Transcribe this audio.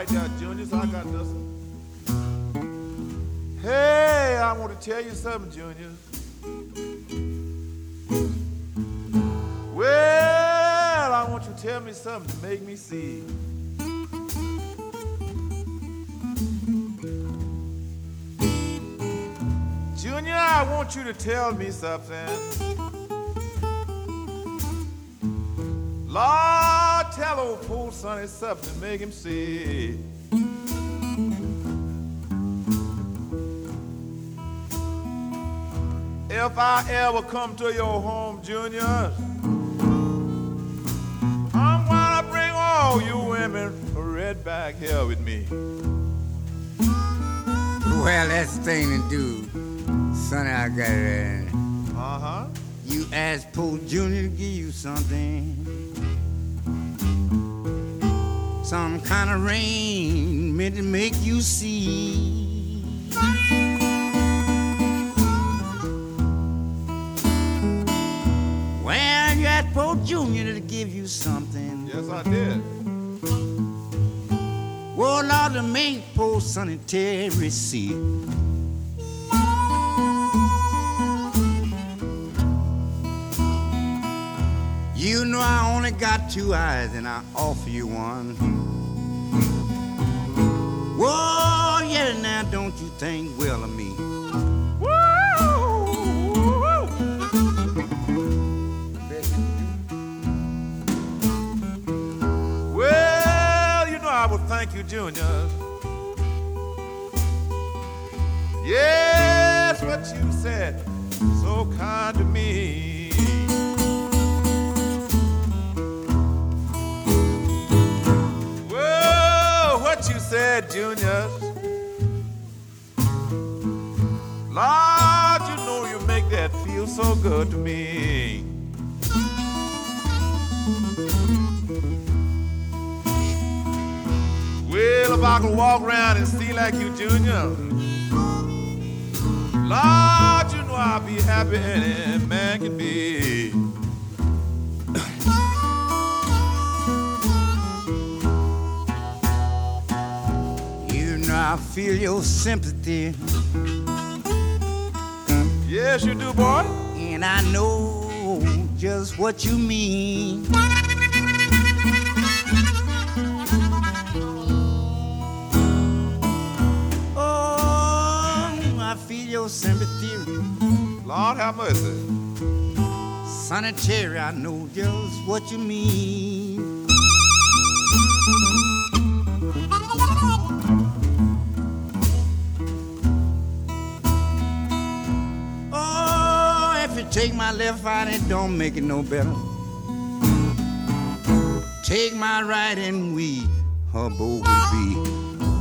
right there, Junior, so I got this. Hey, I want to tell you something, Junior. Well, I want you to tell me something to make me see. Junior, I want you to tell me something. Lord, tell old poor Sonny something to make him see. If I ever come to your home, Junior, I'm gonna bring all you women right back here with me. Well, that's the thing to do. Sonny, I got it. Uh-huh. You ask poor Junior to give you something. Some kind of rain meant to make you see. Well, you asked poor Junior to give you something. Yes, I did. Well, Lord, to make poor Sonny Terry see. You know I only got two eyes and I offer you one. Whoa, yeah, now don't you think well of me? Well, you know I would thank you, Junior. Yes, what you said, so kind to me. What you said, Junior. Lord, you know you make that feel so good to me. Well, if I could walk around and see like you, Junior, Lord, you know I'll be happy any man can be. I feel your sympathy. Yes, you do, boy. And I know just what you mean. Oh, I feel your sympathy. Lord have mercy. Sonny Terry, I know just what you mean. Take my left eye, it don't make it no better. Take my right and we, her both will be.